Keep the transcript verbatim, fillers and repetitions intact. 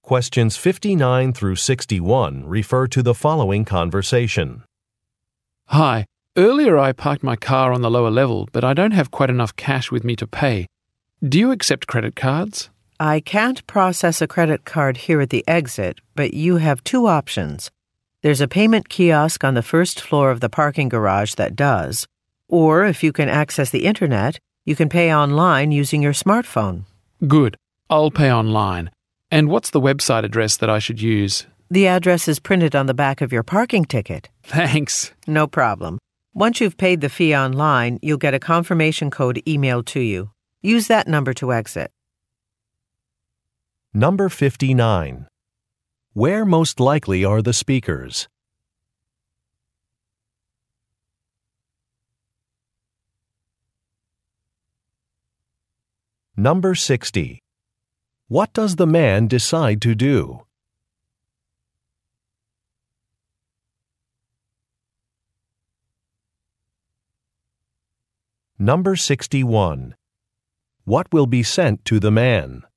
Questions fifty-nine through sixty-one refer to the following conversation. Hi, earlier I parked my car on the lower level, but I don't have quite enough cash with me to pay. Do you accept credit cards? I can't process a credit card here at the exit, but you have two options. There's a payment kiosk on the first floor of the parking garage that does, or if you can access the internet, you can pay online using your smartphone. Good. I'll pay online. And what's the website address that I should use? The address is printed on the back of your parking ticket. Thanks. No problem. Once you've paid the fee online, you'll get a confirmation code emailed to you. Use that number to exit. Number fifty-nine. Where most likely are the speakers? Number sixty. What does the man decide to do? Number sixty-one. What will be sent to the man?